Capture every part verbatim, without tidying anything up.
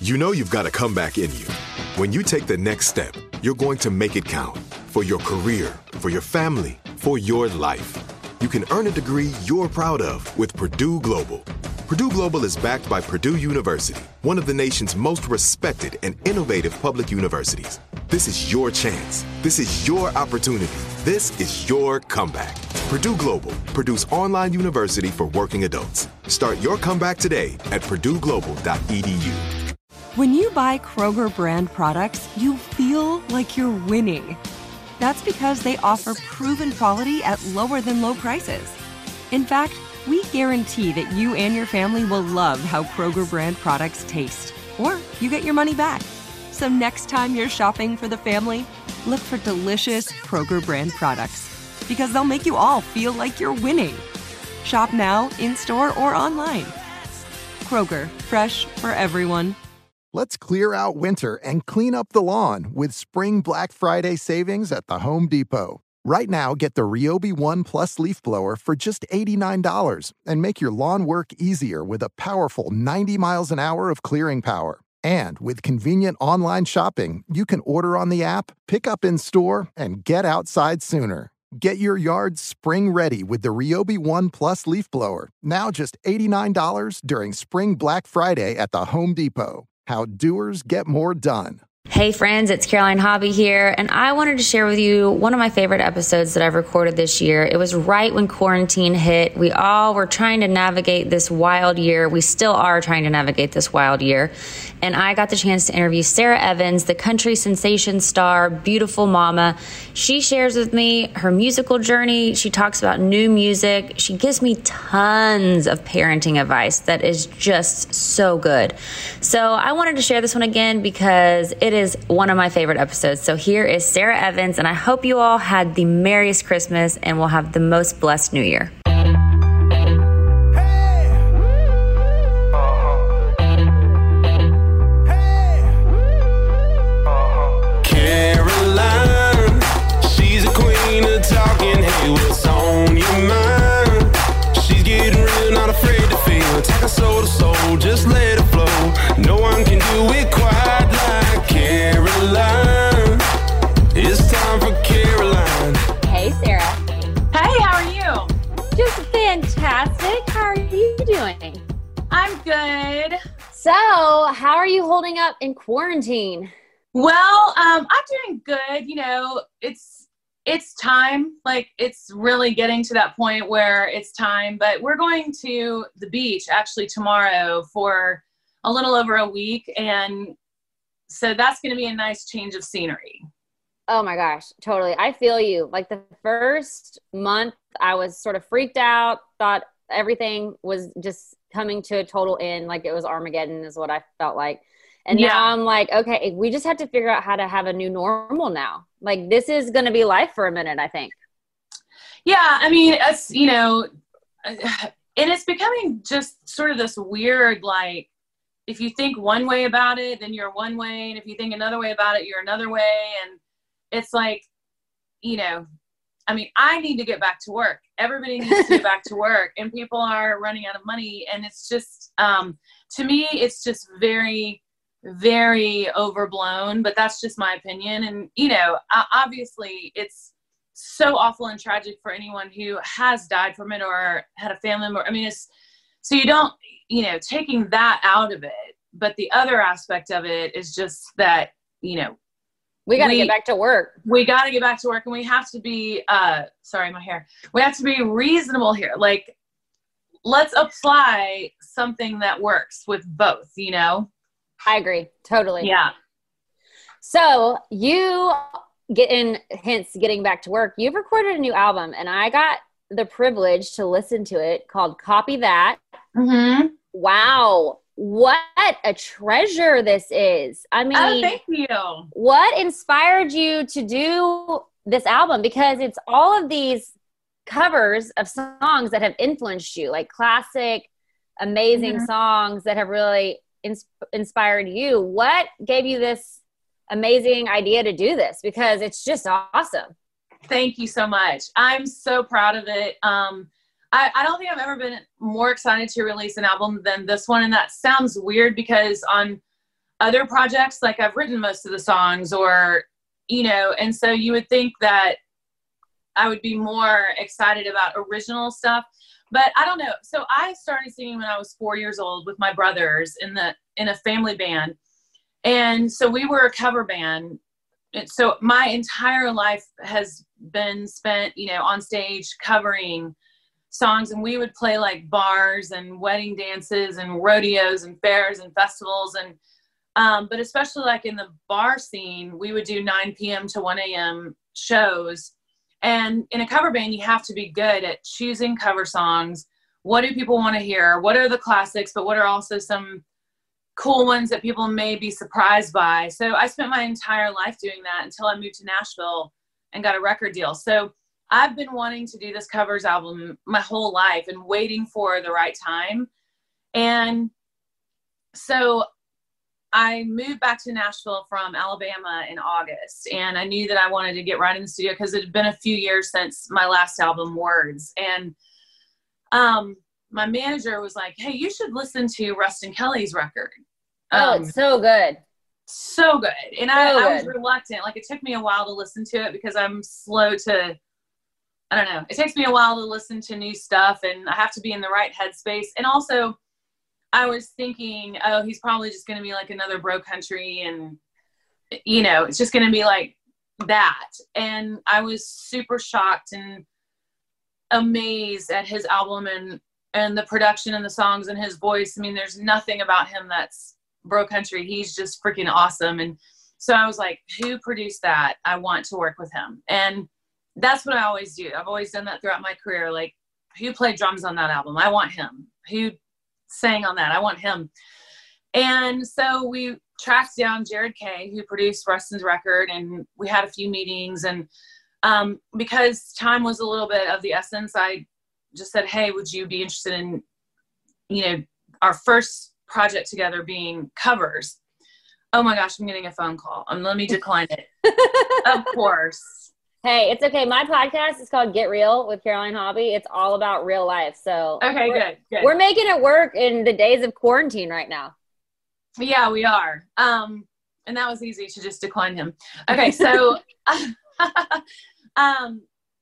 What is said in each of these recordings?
You know you've got a comeback in you. When you take the next step, you're going to make it count for your career, for your family, for your life. You can earn a degree you're proud of with Purdue Global. Purdue Global is backed by Purdue University, one of the nation's most respected and innovative public universities. This is your chance. This is your opportunity. This is your comeback. Purdue Global, Purdue's online university for working adults. Start your comeback today at purdue global dot e d u. When you buy Kroger brand products, you feel like you're winning. That's because they offer proven quality at lower than low prices. In fact, we guarantee that you and your family will love how Kroger brand products taste, or you get your money back. So next time you're shopping for the family, look for delicious Kroger brand products, because they'll make you all feel like you're winning. Shop now, in-store, or online. Kroger, fresh for everyone. Let's clear out winter and clean up the lawn with Spring Black Friday savings at the Home Depot. Right now, get the Ryobi One Plus leaf blower for just eighty-nine dollars and make your lawn work easier with a powerful ninety miles an hour of clearing power. And with convenient online shopping, you can order on the app, pick up in store, and get outside sooner. Get your yard spring ready with the Ryobi One Plus leaf blower, now just eighty-nine dollars during Spring Black Friday at the Home Depot. How doers get more done. Hey friends, it's Caroline Hobby here, and I wanted to share with you one of my favorite episodes that I've recorded this year. It was right when quarantine hit. We all were trying to navigate this wild year. We still are trying to navigate this wild year. And I got the chance to interview Sara Evans, the country sensation star, beautiful mama. She shares with me her musical journey. She talks about new music. She gives me tons of parenting advice that is just so good. So I wanted to share this one again because it is one of my favorite episodes. So here is Sara Evans, and I hope you all had the merriest Christmas and will have the most blessed New Year. Take a soul to soul, just let it flow. No one can do it quite like Caroline. It's time for Caroline. Hey, Sara. Hey, how are you? Just fantastic. How are you doing? I'm good. So, how are you holding up in quarantine? Well, um, I'm doing good. You know, it's It's time, like it's really getting to that point where it's time, but we're going to the beach actually tomorrow for a little over a week. And so that's going to be a nice change of scenery. Oh my gosh, totally. I feel you. Like the first month I was sort of freaked out, thought everything was just coming to a total end. Like it was Armageddon is what I felt like. And yeah. now I'm like, okay, we just have to figure out how to have a new normal now. Like this is going to be life for a minute, I think. Yeah. I mean, it's, you know, and it's becoming just sort of this weird, like, if you think one way about it, then you're one way. And if you think another way about it, you're another way. And it's like, you know, I mean, I need to get back to work. Everybody needs to get back to work, and people are running out of money. And it's just, um, to me, it's just very, very overblown, but that's just my opinion. And, you know, obviously it's so awful and tragic for anyone who has died from it or had a family member. I mean, it's, so you don't, you know, taking that out of it, but the other aspect of it is just that, you know, we got to get back to work. We got to get back to work, and we have to be, uh, sorry, my hair, we have to be reasonable here. Like, let's apply something that works with both, you know? I agree. Totally. Yeah. So you get in, hence getting back to work, you've recorded a new album, and I got the privilege to listen to it called Copy That. Mm-hmm. Wow. What a treasure this is. I mean, oh, thank you. What inspired you to do this album? Because it's all of these covers of songs that have influenced you, like classic, amazing mm-hmm. songs that have really ins- inspired you. What gave you this amazing idea to do this? Because it's just awesome. Thank you so much. I'm so proud of it. Um, I, I don't think I've ever been more excited to release an album than this one. And that sounds weird because on, other projects, like I've written most of the songs, or, you know, and so you would think that I would be more excited about original stuff, but I don't know. So I started singing when I was four years old with my brothers in the, in a family band. And so we were a cover band. So my entire life has been spent, you know, on stage covering songs, and we would play like bars and wedding dances and rodeos and fairs and festivals. And, um, but especially like in the bar scene, we would do nine p.m. to one a.m. shows. And in a cover band, you have to be good at choosing cover songs. What do people want to hear? What are the classics, but what are also some cool ones that people may be surprised by? So I spent my entire life doing that until I moved to Nashville and got a record deal. So I've been wanting to do this covers album my whole life and waiting for the right time. And so I moved back to Nashville from Alabama in August, and I knew that I wanted to get right in the studio because it had been a few years since my last album, Words. And um, my manager was like, hey, you should listen to Ruston Kelly's record. Oh, Um, it's so good. so good. And So I, I was good. reluctant. Like, it took me a while to listen to it because I'm slow to, I don't know. It takes me a while to listen to new stuff, and I have to be in the right headspace. And also I was thinking, oh, he's probably just going to be like another bro country, and, you know, it's just going to be like that. And I was super shocked and amazed at his album and, and the production and the songs and his voice. I mean, there's nothing about him that's bro country. He's just freaking awesome. And so I was like, who produced that? I want to work with him. And that's what I always do. I've always done that throughout my career. Like, who played drums on that album? I want him. Who sang on that? I want him. And so we tracked down Jared Kay, who produced Ruston's record, and we had a few meetings. And um, because time was a little bit of the essence, I just said, hey, would you be interested in, you know, our first project together being covers? Oh my gosh, I'm getting a phone call. Um, let me decline it. Of course. Hey, it's okay. My podcast is called Get Real with Caroline Hobby. It's all about real life. So Okay, we're, good, good. We're making it work in the days of quarantine right now. Yeah, we are. Um, and that was easy to just decline him. Okay, so um,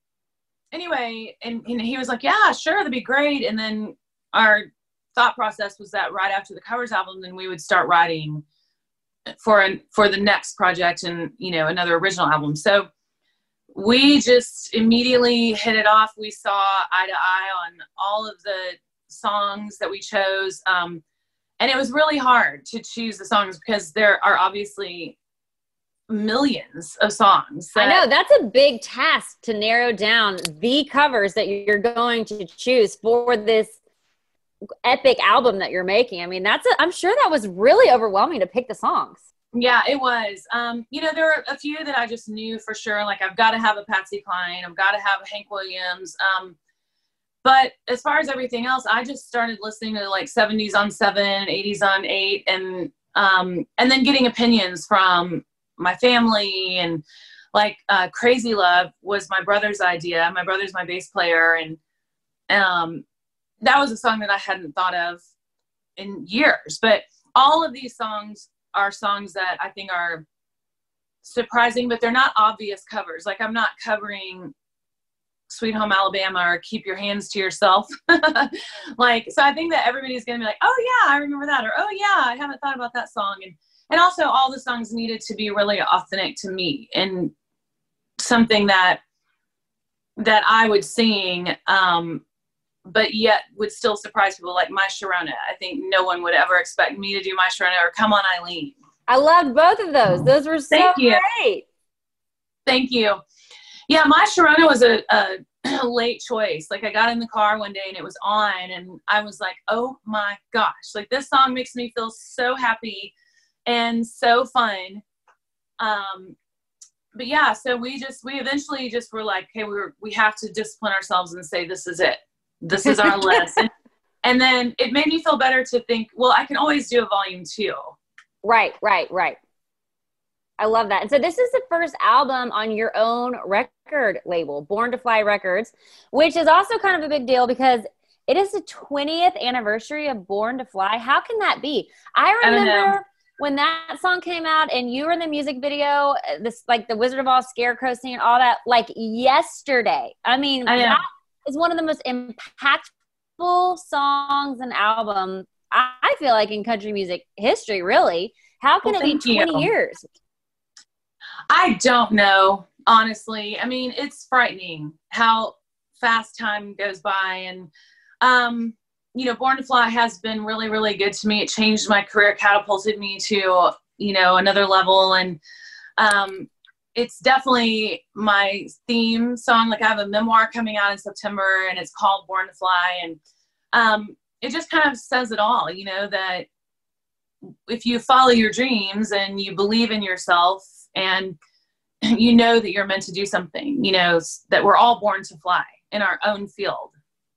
anyway, and, and he was like, yeah, sure, that'd be great. And then our thought process was that right after the covers album, then we would start writing for an, for the next project and, you know, another original album. So we just immediately hit it off. We saw eye to eye on all of the songs that we chose. Um, and it was really hard to choose the songs because there are obviously millions of songs. I know that's a big task to narrow down the covers that you're going to choose for this epic album that you're making. I mean, that's a, I'm sure that was really overwhelming to pick the songs. Yeah, it was. Um, you know, there were a few that I just knew for sure. Like, I've got to have a Patsy Cline. I've got to have a Hank Williams. Um, but as far as everything else, I just started listening to like seventies on seven, eighties on eight, and um, and then getting opinions from my family. And like uh, Crazy Love was my brother's idea. My brother's my bass player, and um, that was a song that I hadn't thought of in years. But all of these songs are songs that I think are surprising, but they're not obvious covers. Like, I'm not covering Sweet Home Alabama or Keep Your Hands to Yourself. Like, so I think that everybody's going to be like, oh yeah, I remember that. Or, oh yeah, I haven't thought about that song. And, and also all the songs needed to be really authentic to me and something that, that I would sing, um, but yet would still surprise people, like My Sharona. I think no one would ever expect me to do My Sharona or Come On Eileen. I loved both of those. Those were so Thank you. great. Thank you. Yeah, My Sharona was a, a late choice. Like, I got in the car one day and it was on, and I was like, oh my gosh, like, this song makes me feel so happy and so fun. Um, but yeah, so we just, we eventually just were like, hey, we were, we have to discipline ourselves and say, this is it. This is our list. And, and then it made me feel better to think, well, I can always do a volume two. Right, right, right. I love that. And so this is the first album on your own record label, Born to Fly Records, which is also kind of a big deal because it is the twentieth anniversary of Born to Fly. How can that be? I remember, when that song came out and you were in the music video, this like the Wizard of Oz scarecrow scene, all that, like yesterday. I mean, I that is one of the most impactful songs and album, I feel like, in country music history, really. How can well, it be twenty you. years? I don't know, honestly. I mean, it's frightening how fast time goes by. And, um, you know, Born to Fly has been really, really good to me. It changed my career, catapulted me to, you know, another level. And um, it's definitely my theme song. Like I have a memoir coming out in September and it's called Born to Fly. And um, it just kind of says it all, you know, that if you follow your dreams and you believe in yourself and you know that you're meant to do something, you know, that we're all born to fly in our own field.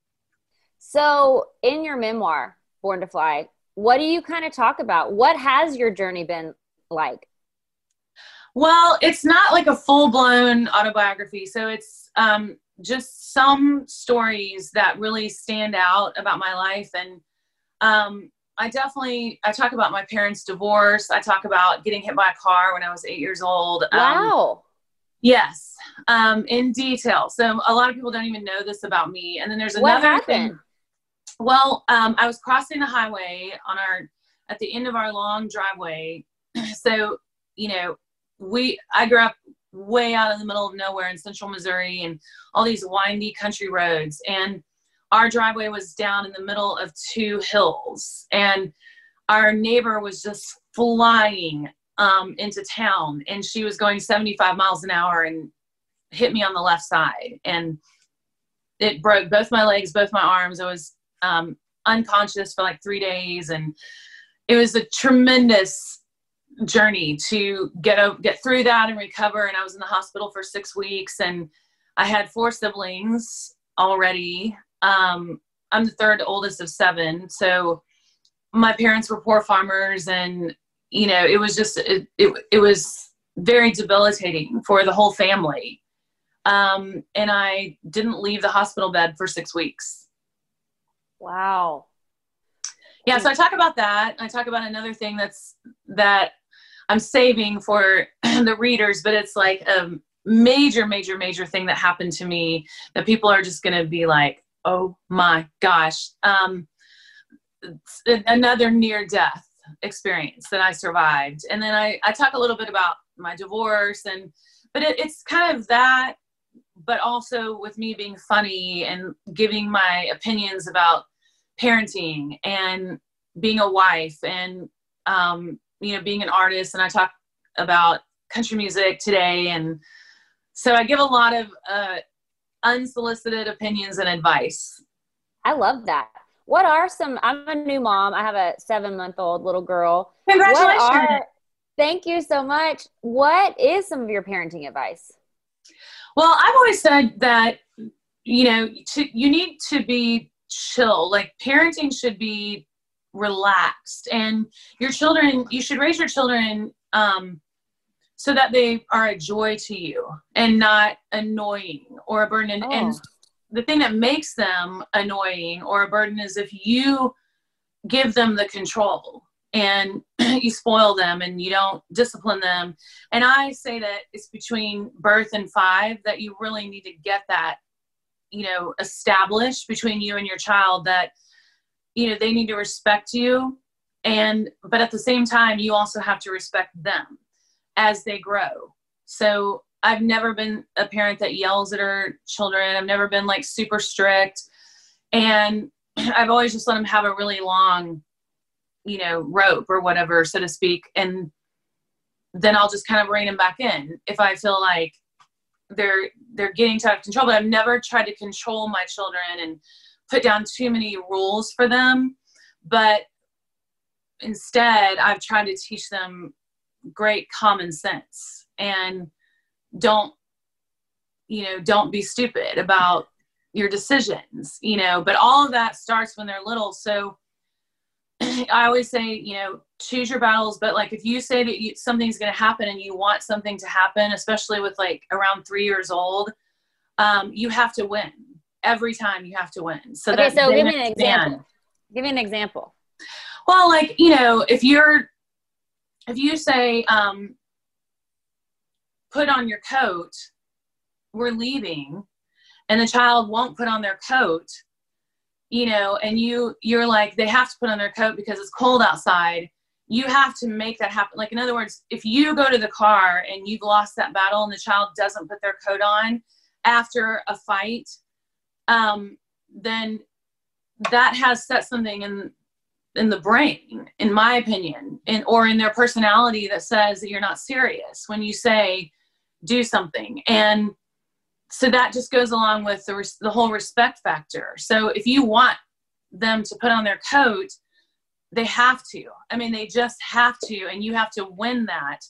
So in your memoir, Born to Fly, what do you kind of talk about? What has your journey been like? Well, it's not like a full-blown autobiography. So it's um, just some stories that really stand out about my life. And um, I definitely, I talk about my parents' divorce. I talk about getting hit by a car when I was eight years old. Wow. Um, yes, um, in detail. So a lot of people don't even know this about me. And then there's What another happened? thing. Well, um, I was crossing the highway on our, at the end of our long driveway. So, you know, we, I grew up way out in the middle of nowhere in central Missouri and all these windy country roads. And our driveway was down in the middle of two hills and our neighbor was just flying um, into town and she was going seventy-five miles an hour and hit me on the left side. And it broke both my legs, both my arms. I was um, unconscious for like three days. And it was a tremendous journey to get over, get through that and recover. And I was in the hospital for six weeks and I had four siblings already. Um, I'm the third oldest of seven. So my parents were poor farmers and, you know, it was just, it, it, it was very debilitating for the whole family. Um, and I didn't leave the hospital bed for six weeks. Wow. Yeah. So I talk about that. I talk about another thing that's, that I'm saving for the readers, but it's like a major, major, major thing that happened to me that people are just going to be like, oh my gosh. Um, another near death experience that I survived. And then I, I talk a little bit about my divorce and, but it, it's kind of that, but also with me being funny and giving my opinions about parenting and being a wife and, um, you know, being an artist. And I talk about country music today. And so I give a lot of uh, unsolicited opinions and advice. I love that. What are some, I'm a new mom. I have a seven month old little girl. Congratulations. What are, thank you so much. What is some of your parenting advice? Well, I've always said that, you know, to, you need to be chill. Like parenting should be relaxed and your children, you should raise your children um, so that they are a joy to you and not annoying or a burden. Oh. And the thing that makes them annoying or a burden is if you give them the control and you spoil them and you don't discipline them. And I say that it's between birth and five that you really need to get that, you know, established between you and your child that, you know, they need to respect you. And, but at the same time, you also have to respect them as they grow. So I've never been a parent that yells at her children. I've never been like super strict. And I've always just let them have a really long, you know, rope or whatever, so to speak. And then I'll just kind of rein them back in if I feel like they're, they're getting out of control. But I've never tried to control my children and put down too many rules for them. But instead, I've tried to teach them great common sense and don't, you know, don't be stupid about your decisions, you know, but all of that starts when they're little. So I always say, you know, choose your battles, but like if you say that you, something's going to happen and you want something to happen, especially with like around three years old, um, you have to win every time. You have to win. So okay, that so give me an understand. example. Give me an example. Well, like, you know, if you're if you say, um, put on your coat, we're leaving, and the child won't put on their coat, you know, and you, you're like, they have to put on their coat because it's cold outside. You have to make that happen. Like, in other words, if you go to the car and you've lost that battle and the child doesn't put their coat on after a fight, um, then that has set something in, in the brain, in my opinion, in, or in their personality that says that you're not serious when you say, do something. And so that just goes along with the, res- the whole respect factor. So if you want them to put on their coat, they have to. I mean, they just have to, and you have to win that.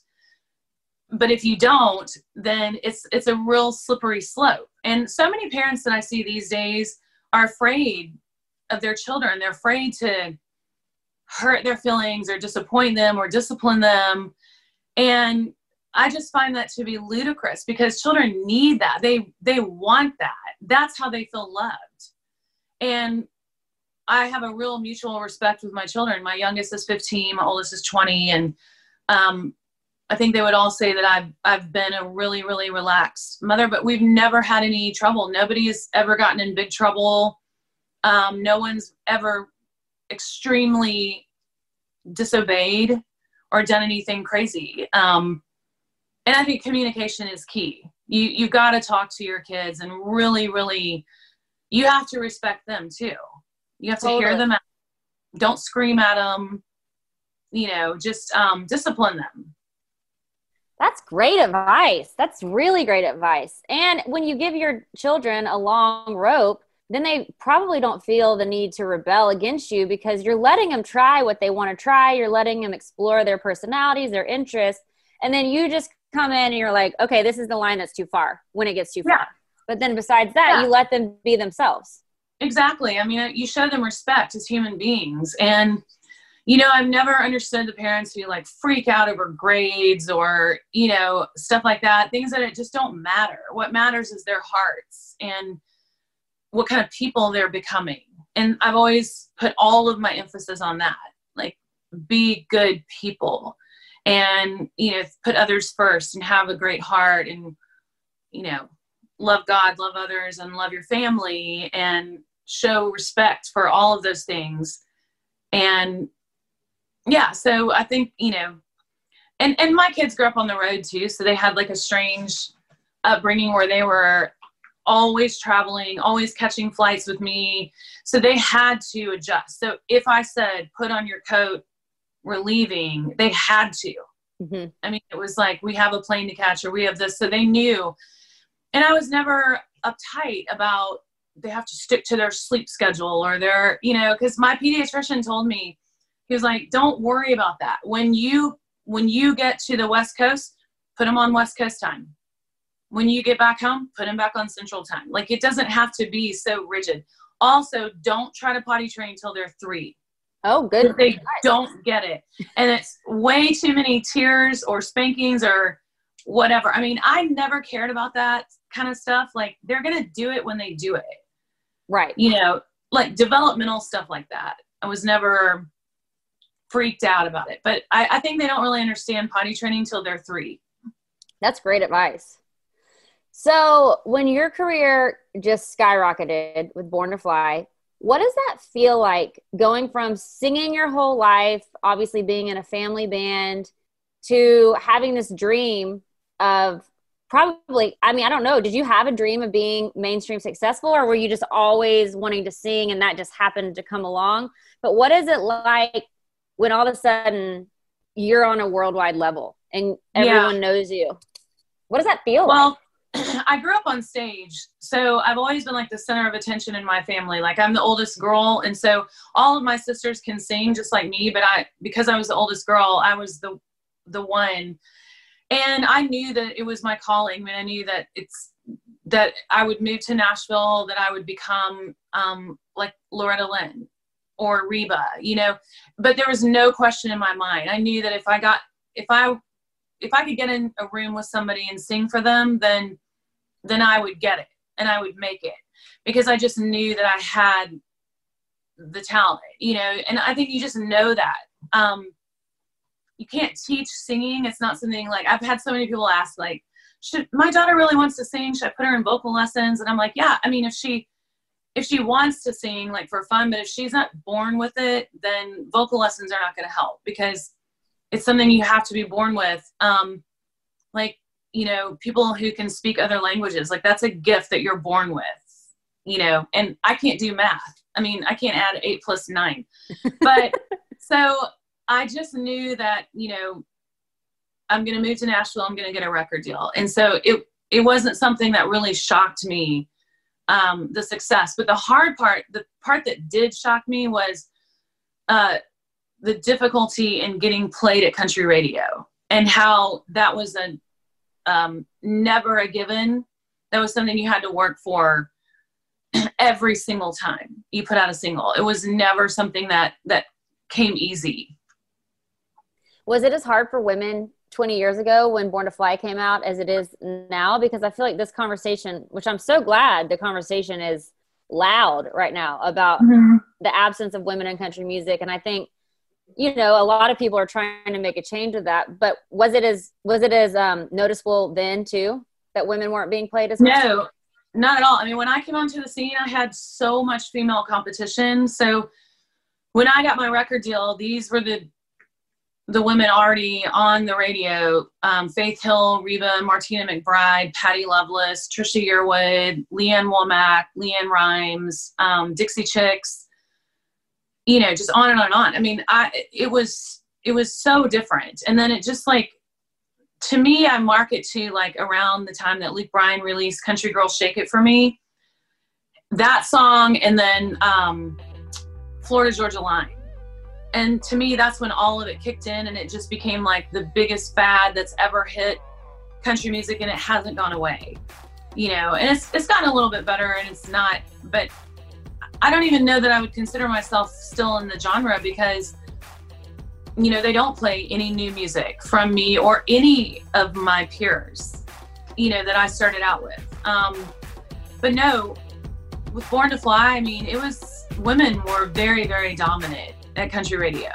But if you don't, then it's it's a real slippery slope. And so many parents that I see these days are afraid of their children. They're afraid to hurt their feelings or disappoint them or discipline them. And I just find that to be ludicrous, because children need that. They they want that. That's how they feel loved. And I have a real mutual respect with my children. My youngest is fifteen, my oldest is twenty. And um, I think they would all say that I've, I've been a really, really relaxed mother, but we've never had any trouble. Nobody has ever gotten in big trouble. Um, no one's ever extremely disobeyed or done anything crazy. Um, and I think communication is key. You, you got to talk to your kids and really, really, you have to respect them too. You have to Totally. hear them out. Don't scream at them, you know, just um, discipline them. That's great advice. That's really great advice. And when you give your children a long rope, then they probably don't feel the need to rebel against you, because you're letting them try what they want to try. You're letting them explore their personalities, their interests. And then you just come in and you're like, okay, this is the line that's too far, when it gets too Yeah. far. But then besides that, Yeah. you let them be themselves. Exactly. I mean, you show them respect as human beings. And, you know, I've never understood the parents who like freak out over grades or, you know, stuff like that. Things that it just don't matter. What matters is their hearts and what kind of people they're becoming. And I've always put all of my emphasis on that. Like, be good people and, you know, put others first and have a great heart and, you know, love God, love others, and love your family, and show respect for all of those things. And yeah, so I think, you know, and, and my kids grew up on the road too. So they had like a strange upbringing where they were always traveling, always catching flights with me. So they had to adjust. So if I said, put on your coat, we're leaving, they had to. Mm-hmm. I mean, it was like, we have a plane to catch, or we have this. So they knew. And I was never uptight about they have to stick to their sleep schedule or their, you know, because my pediatrician told me, he was like, don't worry about that. When you, when you get to the West Coast, put them on West Coast time. When you get back home, put them back on Central time. Like, it doesn't have to be so rigid. Also, don't try to potty train until they're three. Oh, good. They don't get it. And it's way too many tears or spankings or whatever. I mean, I never cared about that kind of stuff. Like, they're going to do it when they do it. Right. You know, like developmental stuff like that. I was never freaked out about it. But I, I think they don't really understand potty training until they're three. That's great advice. So when your career just skyrocketed with Born to Fly, what does that feel like, going from singing your whole life, obviously being in a family band, to having this dream of probably, I mean, I don't know, did you have a dream of being mainstream successful, or were you just always wanting to sing and that just happened to come along? But what is it like when all of a sudden you're on a worldwide level and everyone Yeah. knows you? What does that feel Well, like? I grew up on stage, so I've always been like the center of attention in my family. Like, I'm the oldest girl, and so all of my sisters can sing just like me, but I, because I was the oldest girl, I was the the one. And I knew that it was my calling. I mean, I knew that it's, that I would move to Nashville, that I would become um, like Loretta Lynn or Reba, you know, but there was no question in my mind. I knew that if I got, if I, if I could get in a room with somebody and sing for them, then, then I would get it and I would make it, because I just knew that I had the talent, you know, and I think you just know that. Um, you can't teach singing. It's not something like, I've had so many people ask, like, should my daughter really wants to sing? Should I put her in vocal lessons? And I'm like, yeah, I mean, if she, if she wants to sing like for fun, but if she's not born with it, then vocal lessons are not going to help, because it's something you have to be born with. Um, like, you know, people who can speak other languages, like that's a gift that you're born with, you know, and I can't do math. I mean, I can't add eight plus nine, but so I just knew that, you know, I'm going to move to Nashville. I'm going to get a record deal. And so it, it wasn't something that really shocked me, um, the success, but the hard part, the part that did shock me was, uh, the difficulty in getting played at country radio, and how that was a, um, never a given. That was something you had to work for every single time you put out a single. It was never something that, that came easy. Was it as hard for women twenty years ago when Born to Fly came out as it is now? Because I feel like this conversation, which I'm so glad the conversation is loud right now about mm-hmm. the absence of women in country music. And I think, you know, a lot of people are trying to make a change of that, but was it as, was it as um, noticeable then too, that women weren't being played as much? No, not at all. I mean, when I came onto the scene, I had so much female competition. So when I got my record deal, these were the, the women already on the radio, um, Faith Hill, Reba, Martina McBride, Patty Loveless, Trisha Yearwood, Leanne Womack, Leanne Rhymes, um, Dixie Chicks, you know, just on and on and on. I mean, I, it was, it was so different. And then it just like, to me, I mark it to like around the time that Luke Bryan released Country Girl Shake It For Me, that song. And then um, Florida Georgia Line. And to me, that's when all of it kicked in, and it just became like the biggest fad that's ever hit country music, and it hasn't gone away, you know, and it's, it's gotten a little bit better, and it's not, but I don't even know that I would consider myself still in the genre, because, you know, they don't play any new music from me or any of my peers, you know, that I started out with. Um, but no, with Born to Fly, I mean, it was, women were very, very dominant at country radio.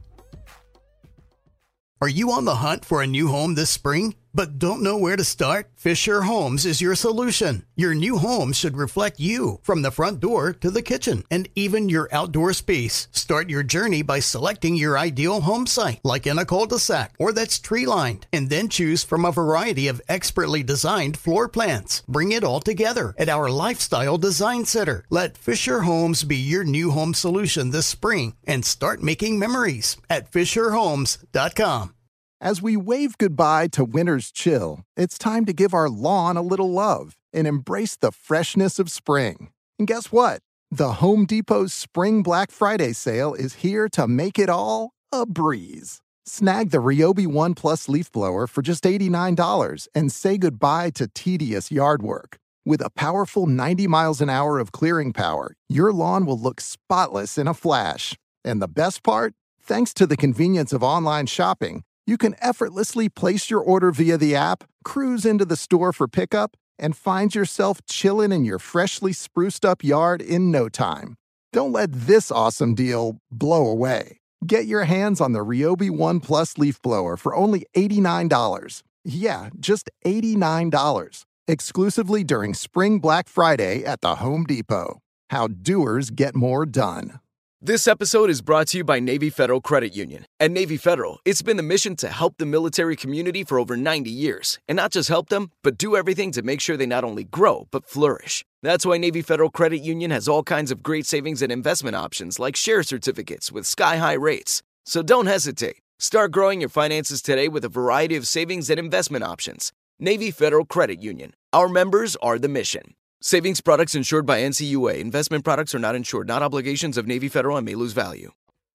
Are you on the hunt for a new home this spring, but don't know where to start? Fisher Homes is your solution. Your new home should reflect you, from the front door to the kitchen and even your outdoor space. Start your journey by selecting your ideal home site, like in a cul-de-sac or that's tree-lined, and then choose from a variety of expertly designed floor plans. Bring it all together at our Lifestyle Design Center. Let Fisher Homes be your new home solution this spring, and start making memories at fisher homes dot com. As we wave goodbye to winter's chill, it's time to give our lawn a little love and embrace the freshness of spring. And guess what? The Home Depot's Spring Black Friday sale is here to make it all a breeze. Snag the Ryobi One Plus leaf blower for just eighty-nine dollars and say goodbye to tedious yard work. With a powerful ninety miles an hour of clearing power, your lawn will look spotless in a flash. And the best part? Thanks to the convenience of online shopping, you can effortlessly place your order via the app, cruise into the store for pickup, and find yourself chilling in your freshly spruced up yard in no time. Don't let this awesome deal blow away. Get your hands on the Ryobi One Plus leaf blower for only eighty-nine dollars. Yeah, just eighty-nine dollars. Exclusively during Spring Black Friday at the Home Depot. How doers get more done. This episode is brought to you by Navy Federal Credit Union. At Navy Federal, it's been the mission to help the military community for over ninety years. And not just help them, but do everything to make sure they not only grow, but flourish. That's why Navy Federal Credit Union has all kinds of great savings and investment options, like share certificates with sky-high rates. So don't hesitate. Start growing your finances today with a variety of savings and investment options. Navy Federal Credit Union. Our members are the mission. Savings products insured by N C U A. Investment products are not insured, not obligations of Navy Federal, and may lose value.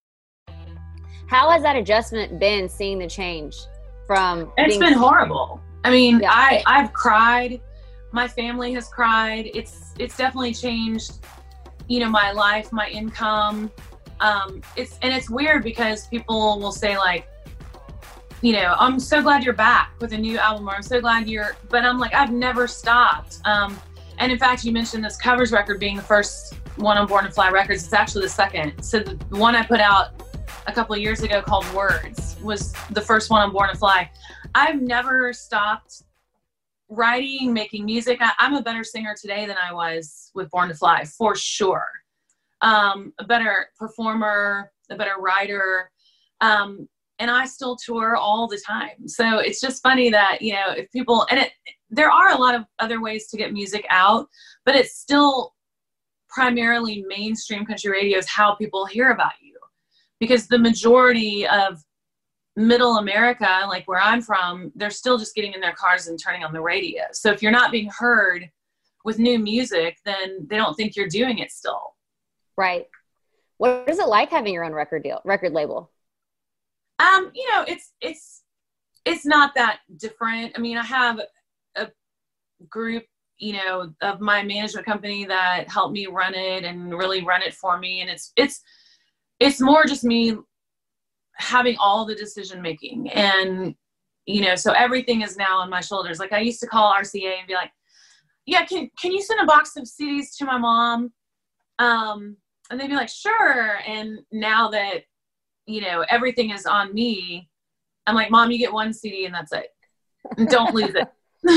How has that adjustment been, seeing the change from It's being- been horrible. I mean, Yeah. I, I've cried. My family has cried. It's it's definitely changed, you know, my life, my income. Um, it's and it's weird because people will say like, you know, I'm so glad you're back with a new album, or I'm so glad you're, but I'm like, I've never stopped. Um, And in fact, you mentioned this covers record being the first one on Born to Fly Records. It's actually the second. So the one I put out a couple of years ago called Words, was the first one on Born to Fly. I've never stopped writing, making music. I, I'm a better singer today than I was with Born to Fly, for sure. Um, a better performer, a better writer. Um, and I still tour all the time. So it's just funny that, you know, if people, and it, there are a lot of other ways to get music out, but it's still primarily mainstream country radio is how people hear about you. Because the majority of middle America, like where I'm from, they're still just getting in their cars and turning on the radio. So if you're not being heard with new music, then they don't think you're doing it still. Right. What is it like having your own record deal, record label? Um, you know, it's, it's, it's not that different. I mean, I have a group, you know, of my management company that helped me run it and really run it for me. And it's, it's, it's more just me having all the decision making. And, you know, so everything is now on my shoulders. Like I used to call R C A and be like, yeah, can, can you send a box of C Ds to my mom? Um, and they'd be like, sure. And now that, you know, everything is on me, I'm like, Mom, you get one C D and that's it. And don't lose it.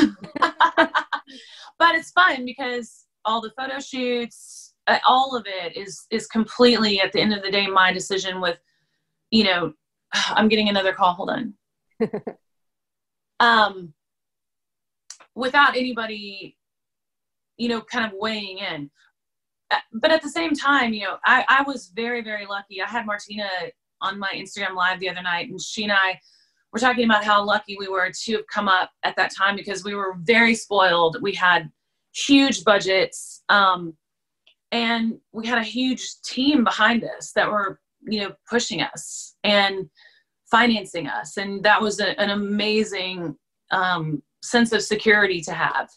But it's fun because all the photo shoots, uh, all of it is, is completely at the end of the day, my decision with, you know, I'm getting another call. Hold on. um, without anybody, you know, kind of weighing in. Uh, but at the same time, you know, I, I was very, very lucky. I had Martina on my Instagram live the other night, and she and I were talking about how lucky we were to have come up at that time because we were very spoiled. We had huge budgets, um, and we had a huge team behind us that were, you know, pushing us and financing us. And that was a, an amazing um, sense of security to have.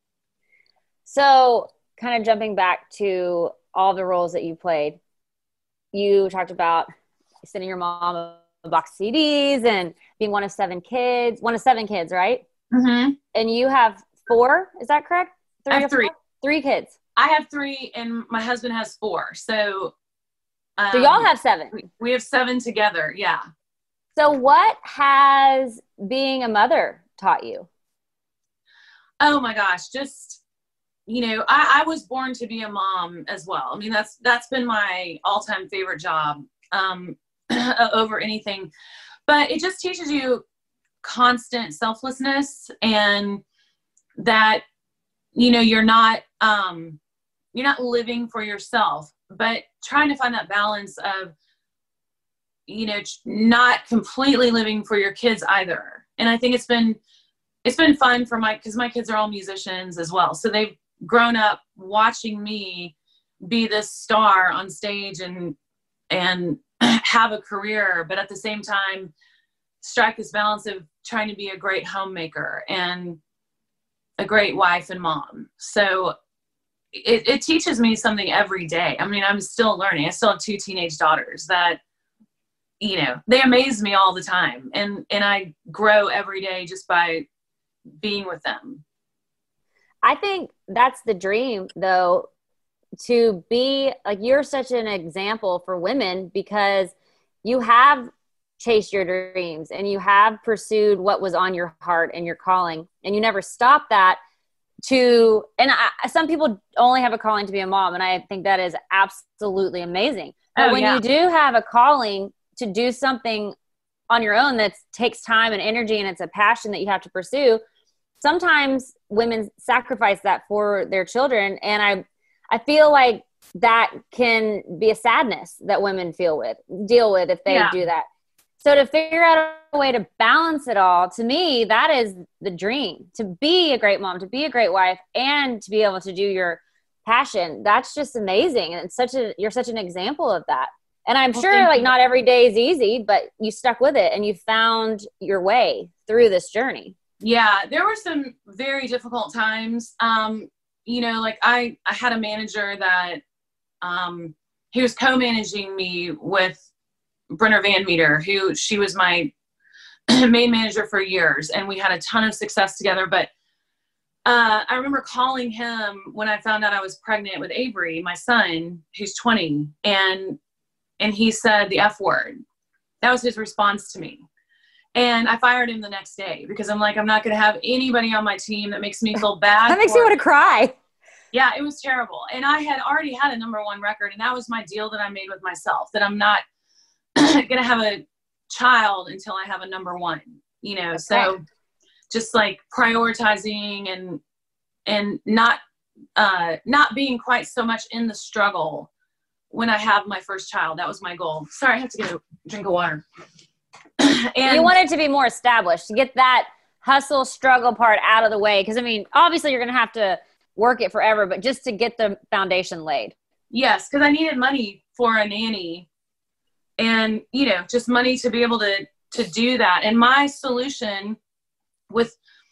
So kind of jumping back to all the roles that you played, you talked about sending your mom a box of C Ds and being one of seven kids, one of seven kids, right? Mm-hmm. And you have four, is that correct? Three I have three. Four? Three kids. I have three and my husband has four. So Um, so y'all have seven. We have seven together. Yeah. So what has being a mother taught you? Oh my gosh. Just, you know, I, I was born to be a mom as well. I mean, that's, that's been my all-time favorite job um, over anything, but it just teaches you constant selflessness and that, you know, you're not, um, you're not living for yourself, but trying to find that balance of, you know, not completely living for your kids either. And I think it's been, it's been fun for my, cause my kids are all musicians as well. So they've grown up watching me be this star on stage and, and have a career, but at the same time, strike this balance of trying to be a great homemaker and a great wife and mom. So It, it teaches me something every day. I mean, I'm still learning. I still have two teenage daughters that, you know, they amaze me all the time. And, and I grow every day just by being with them. I think that's the dream, though, to be like, you're such an example for women because you have chased your dreams and you have pursued what was on your heart and your calling, and you never stopped that. To, and I, some people only have a calling to be a mom, and I think that is absolutely amazing. But oh, when yeah. you do have a calling to do something on your own that takes time and energy and it's a passion that you have to pursue, sometimes women sacrifice that for their children. And I, I feel like that can be a sadness that women feel with, deal with if they yeah. do that. So to figure out a way to balance it all, to me, that is the dream, to be a great mom, to be a great wife, and to be able to do your passion. That's just amazing. And it's such a, you're such an example of that. And I'm well, sure like you. Not every day is easy, but you stuck with it and you found your way through this journey. Yeah, there were some very difficult times. Um, you know, like I, I had a manager that um, he was co-managing me with Brenner Van Meter, who she was my main manager for years, and we had a ton of success together. But uh, I remember calling him when I found out I was pregnant with Avery, my son, who's twenty, and and he said the F word. That was his response to me. And I fired him the next day because I'm like, I'm not going to have anybody on my team that makes me feel bad. That makes me want to cry. Yeah, it was terrible. And I had already had a number one record, and that was my deal that I made with myself, that I'm not going to have a child until I have a number one, you know? Okay. So just like prioritizing and, and not, uh, not being quite so much in the struggle when I have my first child. That was my goal. Sorry, I have to get a drink of water. And you want it to be more established, to get that hustle struggle part out of the way. Cause I mean, obviously you're going to have to work it forever, but just to get the foundation laid. Yes. Cause I needed money for a nanny and, you know, just money to be able to, to do that. And my solution with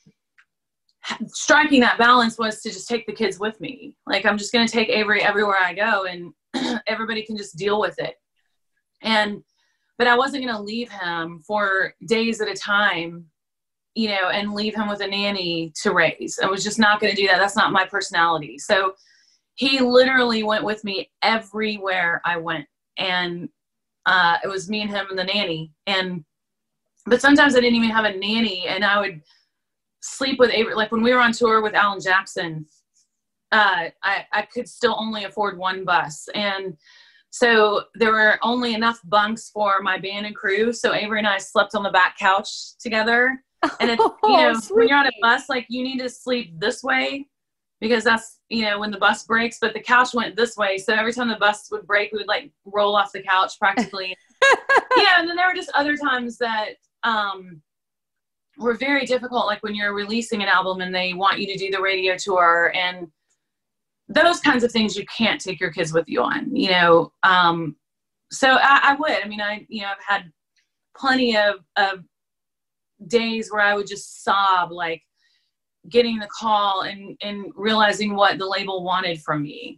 striking that balance was to just take the kids with me. Like, I'm just going to take Avery everywhere I go, and everybody can just deal with it. And, but I wasn't going to leave him for days at a time, you know, and leave him with a nanny to raise. I was just not going to do that. That's not my personality. So he literally went with me everywhere I went. And uh, it was me and him and the nanny. And, but sometimes I didn't even have a nanny, and I would sleep with Avery. Like when we were on tour with Alan Jackson, uh, I, I could still only afford one bus. And so there were only enough bunks for my band and crew. So Avery and I slept on the back couch together. And it's, you know, oh, when you're on a bus, like you need to sleep this way because that's, you know, when the bus breaks, but the couch went this way. So every time the bus would break, we would like roll off the couch practically. Yeah. And then there were just other times that, um, were very difficult. Like when you're releasing an album and they want you to do the radio tour and those kinds of things, you can't take your kids with you on, you know? Um, so I, I would, I mean, I, you know, I've had plenty of, of days where I would just sob, like getting the call and, and realizing what the label wanted from me.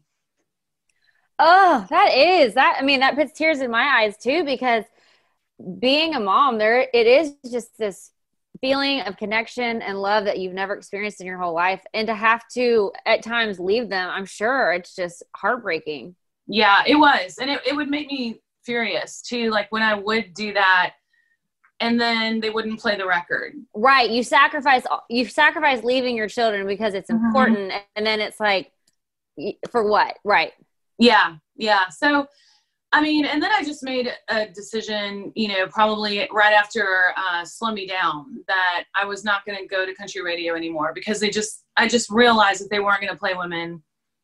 Oh, that is that. I mean, that puts tears in my eyes too, because being a mom, there, it is just this feeling of connection and love that you've never experienced in your whole life. And to have to at times leave them, I'm sure it's just heartbreaking. Yeah, it was. And it, it would make me furious too. Like when I would do that and then they wouldn't play the record. Right. You sacrifice, you sacrifice leaving your children because it's important. Mm-hmm. And then it's like, for what? Right. Yeah. Yeah. So, I mean, and then I just made a decision, you know, probably right after uh, Slow Me Down, that I was not going to go to country radio anymore because they just, I just realized that they weren't going to play women.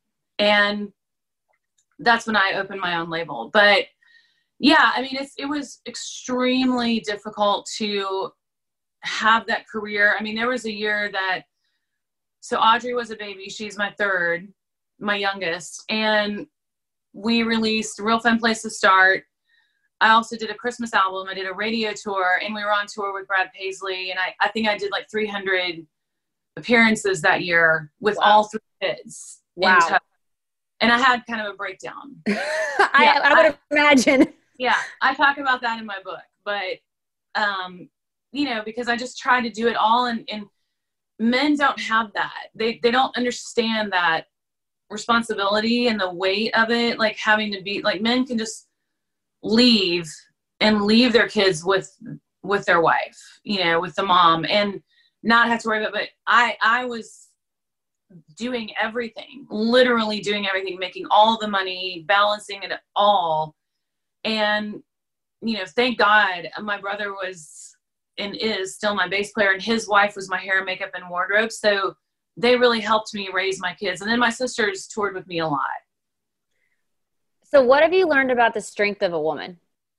And that's when I opened my own label. But yeah, I mean, it's, it was extremely difficult to have that career. I mean, there was a year that, so Audrey was a baby. She's my third, my youngest. And we released Real Fun Place to Start. I also did a Christmas album. I did a radio tour, and we were on tour with Brad Paisley. And I, I think I did like three hundred appearances that year with wow. all three kids. Wow. And I had kind of a breakdown. I, yeah, I would I, imagine. Yeah. I talk about that in my book, but, um, you know, because I just try to do it all. And, and men don't have that. They, they don't understand that responsibility and the weight of it, like having to be like, men can just leave and leave their kids with with their wife, you know, with the mom, and not have to worry about it. But I I was doing everything, literally doing everything, making all the money, balancing it all. And you know, thank God my brother was and is still my bass player, and his wife was my hair and makeup and wardrobe, so they really helped me raise my kids. And then my sisters toured with me a lot. So what have you learned about the strength of a woman?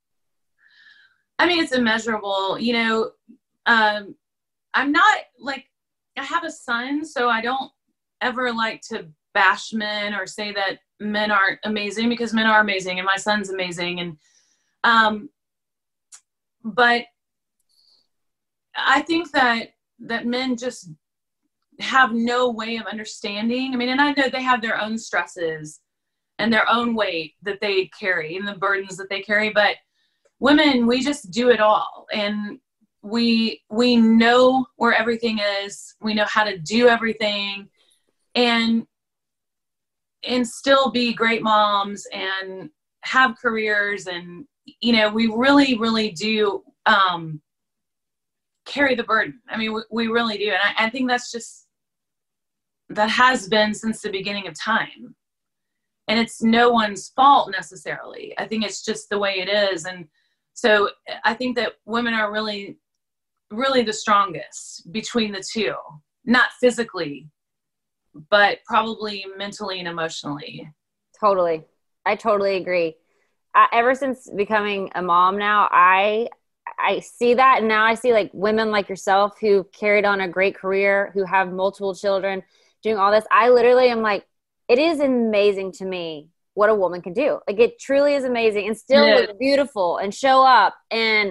I mean, it's immeasurable. You know, um, I'm not like, I have a son, so I don't ever like to bash men or say that men aren't amazing, because men are amazing and my son's amazing. And, um, but I think that, that men just have no way of understanding. I mean, and I know they have their own stresses and their own weight that they carry and the burdens that they carry, but women, we just do it all. And we, we know where everything is. We know how to do everything and, and still be great moms and have careers and, you know, we really, really do um, carry the burden. I mean, we, we really do. And I, I think that's just, that has been since the beginning of time. And it's no one's fault necessarily. I think it's just the way it is. And so I think that women are really, really the strongest between the two, not physically, but probably mentally and emotionally. Totally. I totally agree. I, ever since becoming a mom now, I I see that. And now I see like women like yourself who carried on a great career, who have multiple children, doing all this. I literally am like, it is amazing to me what a woman can do. Like, it truly is amazing, and still Yeah. look beautiful and show up and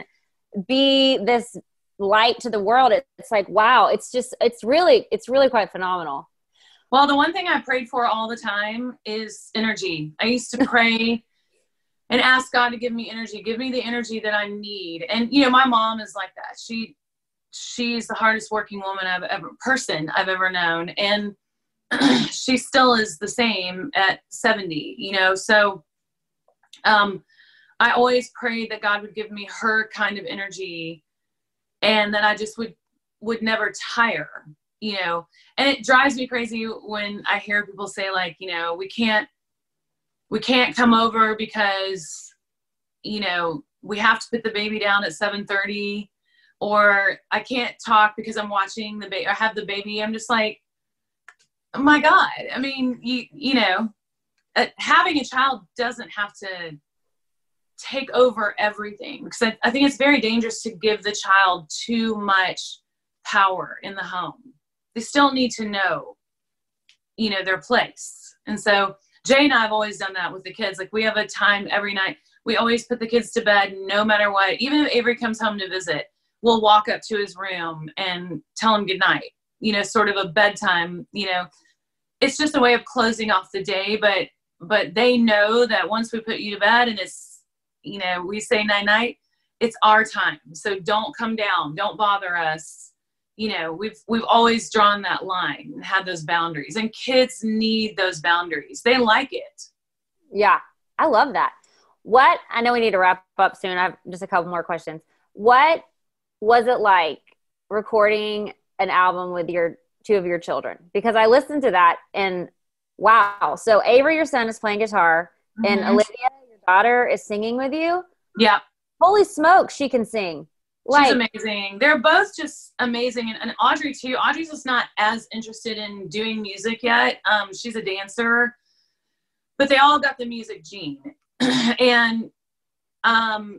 be this light to the world. It's like, wow, it's just, it's really, it's really quite phenomenal. Well, the one thing I prayed for all the time is energy. I used to pray and ask God to give me energy, give me the energy that I need. And, you know, my mom is like that. She, she's the hardest working woman I've ever, person I've ever known. And she still is the same at seventy, you know? So, um, I always prayed that God would give me her kind of energy, and that I just would, would never tire, you know? And it drives me crazy when I hear people say, like, you know, we can't, we can't come over because, you know, we have to put the baby down at seven thirty, or I can't talk because I'm watching the baby, I have the baby. I'm just like, oh my God. I mean, you, you know, uh, having a child doesn't have to take over everything. Because I, I think it's very dangerous to give the child too much power in the home. They still need to know, you know, their place. And so Jay and I have always done that with the kids. Like, we have a time every night. We always put the kids to bed no matter what. Even if Avery comes home to visit, we'll walk up to his room and tell him goodnight, you know, sort of a bedtime, you know. It's just a way of closing off the day, but, but they know that once we put you to bed and it's, you know, we say night night, it's our time. So don't come down, don't bother us. You know, we've, we've always drawn that line and had those boundaries, and kids need those boundaries. They like it. Yeah. I love that. What, I know we need to wrap up soon. I have just a couple more questions. What was it like recording an album with your two of your children? Because I listened to that and wow. So Avery, your son, is playing guitar, mm-hmm. and Olivia, your daughter, is singing with you. Yeah. Holy smoke, she can sing. Like, she's amazing. They're both just amazing. And, and Audrey too. Audrey's just not as interested in doing music yet. Um, she's a dancer, but they all got the music gene. and um,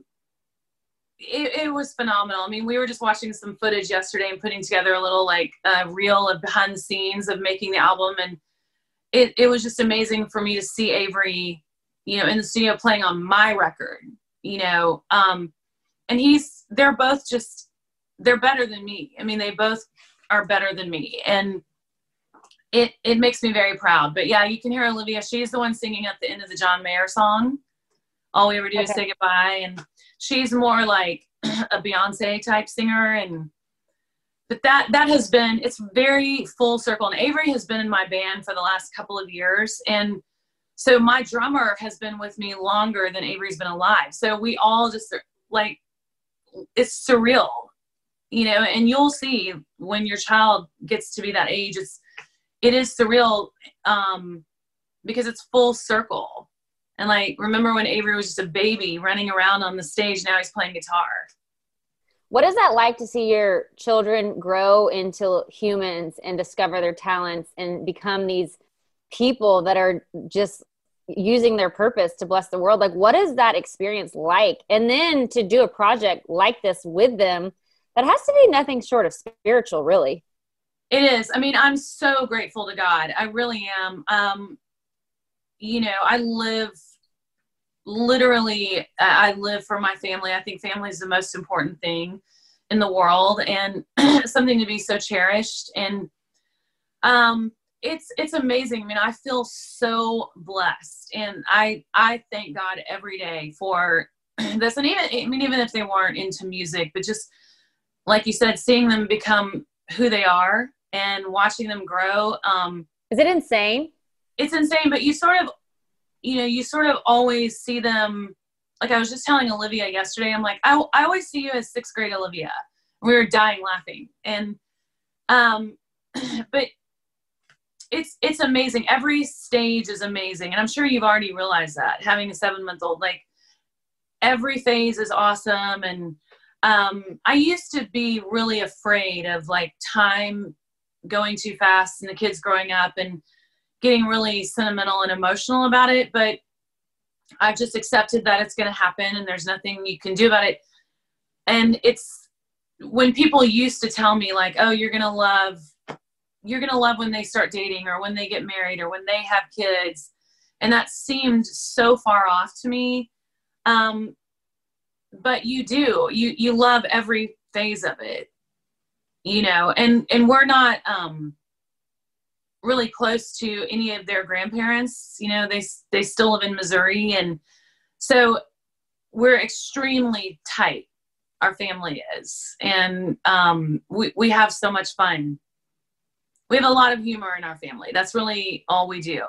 it, it was phenomenal. I mean, we were just watching some footage yesterday and putting together a little like uh, reel of behind the scenes of making the album. And it, it was just amazing for me to see Avery, you know, in the studio playing on my record, you know, um, and he's, they're both just, they're better than me. I mean, they both are better than me. And it, it makes me very proud. But yeah, you can hear Olivia. She's the one singing at the end of the John Mayer song. All we ever do okay. is say goodbye. And she's more like a Beyonce type singer. And, but that, that has been, it's very full circle. And Avery has been in my band for the last couple of years. And so my drummer has been with me longer than Avery's been alive. So we all just like, it's surreal, you know, and you'll see when your child gets to be that age, it's, it is surreal, um, because it's full circle. And like, remember when Avery was just a baby running around on the stage, now he's playing guitar. What is that like to see your children grow into humans and discover their talents and become these people that are just using their purpose to bless the world? Like, what is that experience like? And then to do a project like this with them, that has to be nothing short of spiritual, really. It is. I mean, I'm so grateful to God. I really am. Um, you know, I live literally, I live for my family. I think family is the most important thing in the world, and something to be so cherished. And, um, It's it's amazing. I mean, I feel so blessed, and I I thank God every day for this. And even I mean, even if they weren't into music, but just like you said, seeing them become who they are and watching them grow. Um, Is it insane? It's insane, but you sort of, you know, you sort of always see them like I was just telling Olivia yesterday, I'm like, I, I always see you as sixth grade Olivia. We were dying laughing. And, um, but it's, it's amazing. Every stage is amazing. And I'm sure you've already realized that, having a seven month old, like every phase is awesome. And, um, I used to be really afraid of like time going too fast and the kids growing up and getting really sentimental and emotional about it. But I've just accepted that it's going to happen and there's nothing you can do about it. And it's when people used to tell me like, oh, you're going to love, you're going to love when they start dating or when they get married or when they have kids. And that seemed so far off to me. Um, but you do, you, you love every phase of it, you know, and, and we're not, um, really close to any of their grandparents. You know, they, they still live in Missouri. And so we're extremely tight. Our family is. And, um, we, we have so much fun. We have a lot of humor in our family. That's really all we do.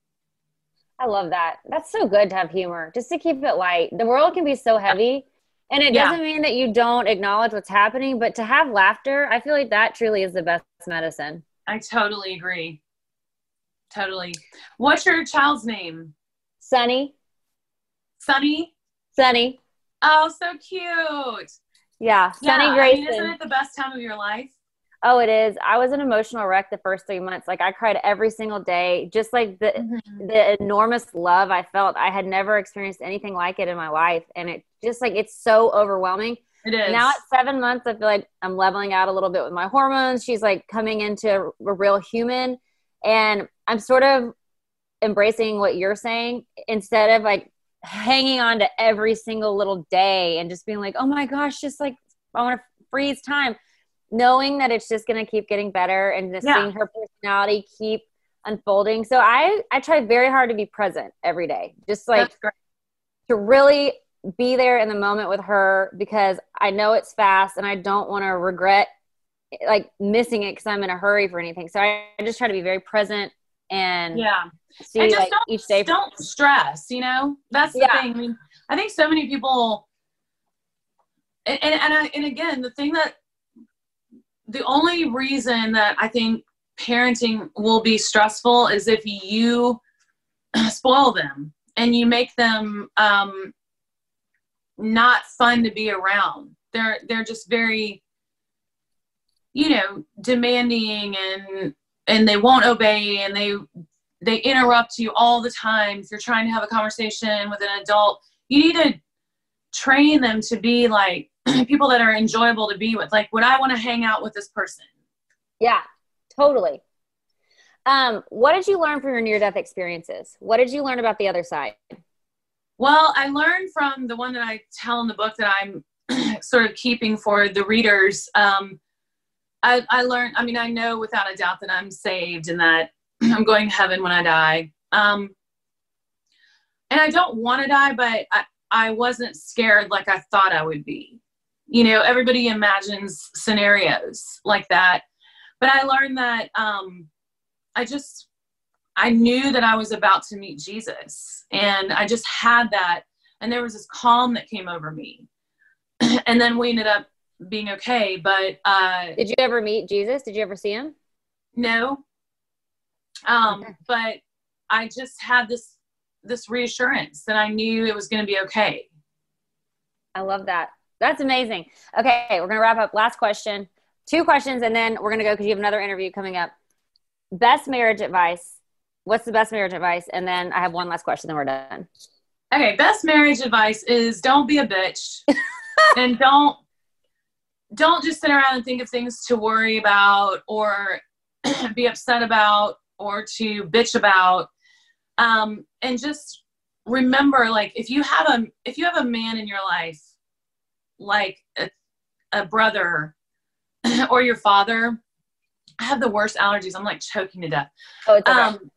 I love that. That's so good to have humor, just to keep it light. The world can be so heavy, and it Yeah. doesn't mean that you don't acknowledge what's happening, but to have laughter, I feel like that truly is the best medicine. I totally agree. Totally. What's your child's name? Sunny. Sunny? Sunny. Oh, so cute. Yeah. Sunny Yeah, I Grayson. mean, isn't it the best time of your life? Oh, it is. I was an emotional wreck the first three months. Like I cried every single day, just like the, Mm-hmm. the enormous love I felt. I had never experienced anything like it in my life. And it just like, it's so overwhelming. It is. Now at seven months, I feel like I'm leveling out a little bit with my hormones. She's like coming into a, a real human. And I'm sort of embracing what you're saying instead of like hanging on to every single little day and just being like, oh my gosh, just like, I want to freeze time. Knowing that it's just going to keep getting better and just Yeah. seeing her personality keep unfolding. So I, I try very hard to be present every day, just like That's great. to really be there in the moment with her, because I know it's fast and I don't want to regret like missing it because I'm in a hurry for anything. So I, I just try to be very present and Yeah. see And just like don't, each day. don't stress, you know, that's the Yeah. thing. I mean, I think so many people, and, and, and, I, and again, the thing that, the only reason that I think parenting will be stressful is if you spoil them and you make them um, not fun to be around. They're, they're just very, you know, demanding and, and they won't obey and they, they interrupt you all the time. If you're trying to have a conversation with an adult, you need to train them to be like people that are enjoyable to be with. Like, would I want to hang out with this person? Yeah, totally. Um, what did you learn from your near-death experiences? What did you learn about the other side? Well, I learned from the one that I tell in the book that I'm sort of keeping for the readers. Um, I, I learned, I mean, I know without a doubt that I'm saved and that I'm going to heaven when I die. Um, and I don't want to die, but I, I wasn't scared like I thought I would be. You know, everybody imagines scenarios like that. But I learned that um, I just, I knew that I was about to meet Jesus. And I just had that. And there was this calm that came over me. And then we ended up being okay. But uh, Did you ever meet Jesus? Did you ever see him? no. Um, Okay. But I just had this, this reassurance that I knew it was going to be okay. I love that. That's amazing. Okay, we're going to wrap up. Last question. Two questions, and then we're going to go because you have another interview coming up. Best marriage advice. What's the best marriage advice? And then I have one last question, then we're done. Okay, best marriage advice is don't be a bitch. And don't don't just sit around and think of things to worry about or be upset about or to bitch about. Um, and just remember, like, if you have a if you have a man in your life, like a, a brother or your father, I have the worst allergies. I'm like choking to death. Oh, it's okay. Um,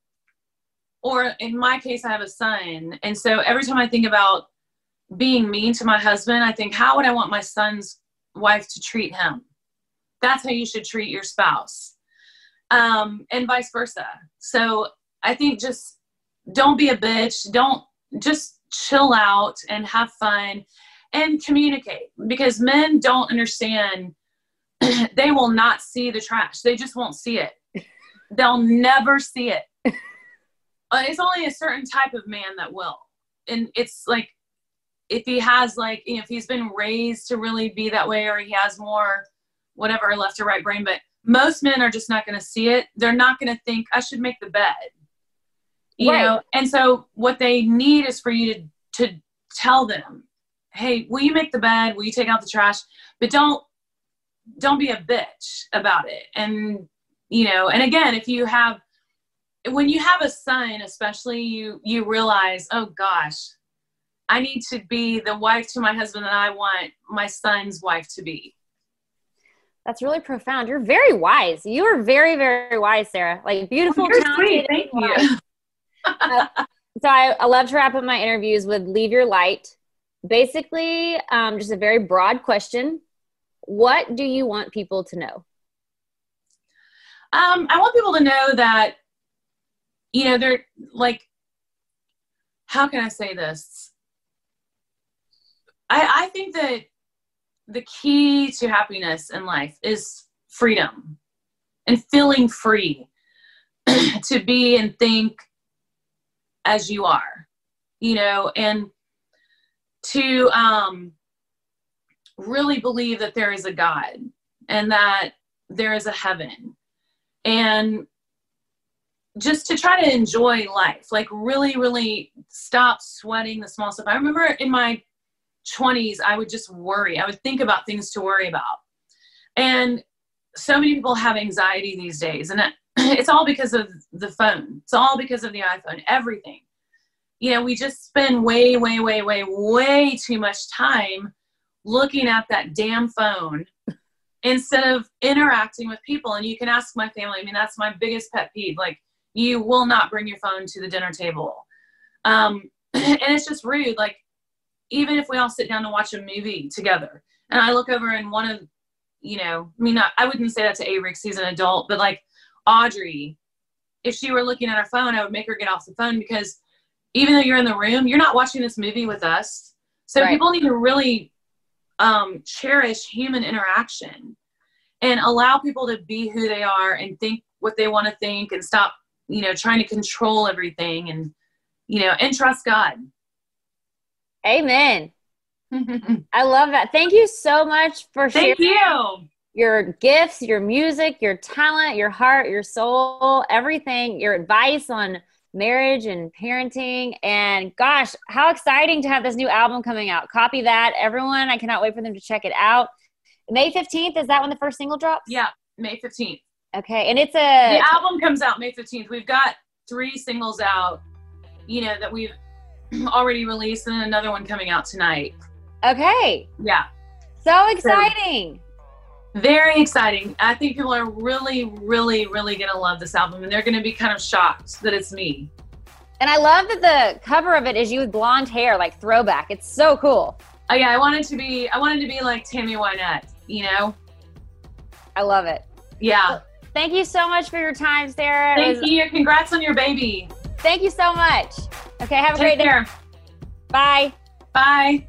or in my case, I have a son. And so every time I think about being mean to my husband, I think, how would I want my son's wife to treat him? That's how you should treat your spouse. Um, and vice versa. So I think just don't be a bitch. Don't just chill out and have fun and communicate, because men don't understand. They will not see the trash. They just won't see it. They'll never see it. Uh, it's only a certain type of man that will. And it's like, if he has like, you know, if he's been raised to really be that way, or he has more, whatever, left or right brain, but most men are just not going to see it. They're not going to think, I should make the bed, you right. know? And so what they need is for you to, to tell them, hey, will you make the bed? Will you take out the trash? But don't, don't be a bitch about it. And, you know, and again, if you have, when you have a son, especially, you, you realize, oh gosh, I need to be the wife to my husband that I want my son's wife to be. That's really profound. You're very wise. You are very, very wise, Sarah. Like, beautiful, You're talented. Sweet. Thank you. uh, so I, I love to wrap up my interviews with Leave Your Light. Basically, um, just a very broad question. What do you want people to know? Um, I want people to know that, you know, they're like, how can I say this? I, I think that the key to happiness in life is freedom and feeling free to be and think as you are, you know, and to um, really believe that there is a God and that there is a heaven, and just to try to enjoy life, like really, really stop sweating the small stuff. I remember in my twenties, I would just worry. I would think about things to worry about. And so many people have anxiety these days, and it, it's all because of the phone. It's all because of the iPhone, everything. You know, we just spend way, way, way, way, way too much time looking at that damn phone instead of interacting with people. And you can ask my family. I mean, that's my biggest pet peeve. Like, you will not bring your phone to the dinner table. Um, and it's just rude. Like, even if we all sit down to watch a movie together and I look over and one of, you know, I mean, not, I wouldn't say that to Avery because he's an adult, but like Audrey, if she were looking at her phone, I would make her get off the phone, because even though you're in the room, you're not watching this movie with us. So right. People need to really um, cherish human interaction and allow people to be who they are and think what they want to think, and stop, you know, trying to control everything, and, you know, and trust God. Amen. I love that. Thank you so much for Thank sharing you. your gifts, your music, your talent, your heart, your soul, everything, your advice on marriage and parenting. And gosh, how exciting to have this new album coming out. Copy that, everyone. I cannot wait for them to check it out. May fifteenth, is that when the first single drops? Yeah, May fifteenth. Okay, and it's a... The album comes out May fifteenth. We've got three singles out, you know, that we've already released, and another one coming out tonight. Okay. Yeah. So exciting. So, very exciting. I think people are really, really, really going to love this album, and they're going to be kind of shocked that it's me. And I love that the cover of it is you with blonde hair, like throwback. It's so cool. Oh yeah, I wanted to be, I wanted to be like Tammy Wynette, you know? I love it. Yeah. Well, thank you so much for your time, Sarah. Thank was, you. Congrats on your baby. Thank you so much. Okay, have a Take great care. day. Bye. Bye.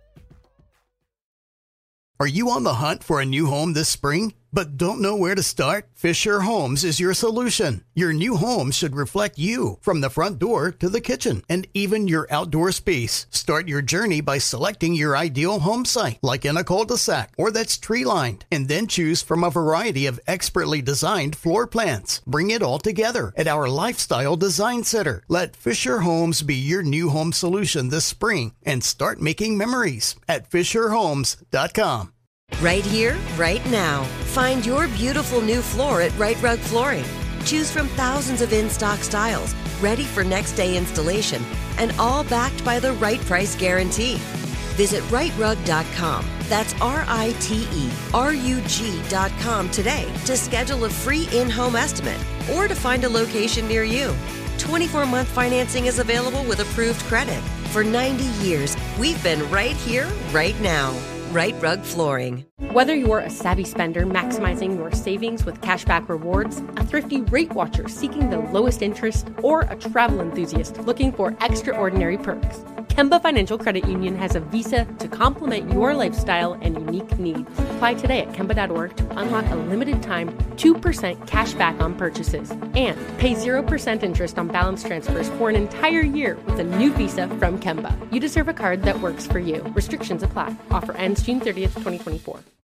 Are you on the hunt for a new home this spring, but don't know where to start? Fisher Homes is your solution. Your new home should reflect you, from the front door to the kitchen and even your outdoor space. Start your journey by selecting your ideal home site, like in a cul-de-sac or that's tree-lined, and then choose from a variety of expertly designed floor plans. Bring it all together at our Lifestyle Design Center. Let Fisher Homes be your new home solution this spring, and start making memories at fisher homes dot com. Right here, right now. Find your beautiful new floor at Right Rug Flooring. Choose from thousands of in-stock styles, ready for next day installation, and all backed by the right price guarantee. Visit right rug dot com. That's R I T E R U G dot com today to schedule a free in-home estimate or to find a location near you. twenty-four month financing is available with approved credit. For ninety years, we've been right here, right now. Right Rug Flooring. Whether you're a savvy spender maximizing your savings with cashback rewards, a thrifty rate watcher seeking the lowest interest, or a travel enthusiast looking for extraordinary perks, Kemba Financial Credit Union has a visa to complement your lifestyle and unique needs. Apply today at Kemba dot org to unlock a limited time two percent cash back on purchases and pay zero percent interest on balance transfers for an entire year with a new visa from Kemba. You deserve a card that works for you. Restrictions apply. Offer ends June thirtieth, twenty twenty-four.